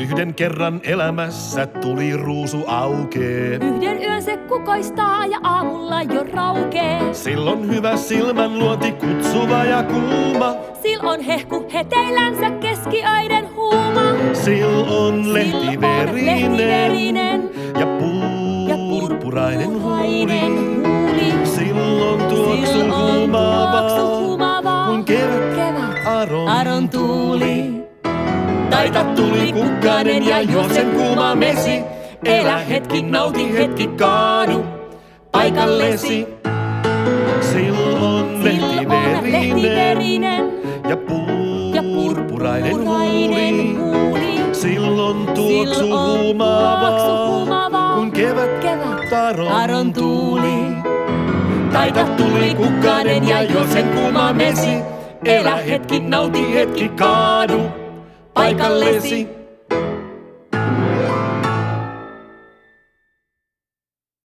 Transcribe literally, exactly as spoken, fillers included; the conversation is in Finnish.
Yhden kerran elämässä tuli ruusu aukee. Yhden yön se kukoistaa ja aamulla jo raukee. Silloin hyvä silmän luoti, kutsuva ja kuuma. Silloin hehku heteillänsä keskiöiden huuma. Silloin lehtiverinen ja purpurainen huuli. Silloin tuoksu huumaavaa, kun kevät aron tuuli. Taita tuli kukkanen ja juo sen kuuma mesi. Elä hetki, nauti hetki, kaadu paikallesi. Silloin lehtiverinen ja purpurainen huuli. Silloin tuoksu huumaavaa, kun kevät aron tuuli. Taita tuli kukkanen ja juo sen kuuma mesi. Elä hetki, nauti hetki, kaadu paikallesi.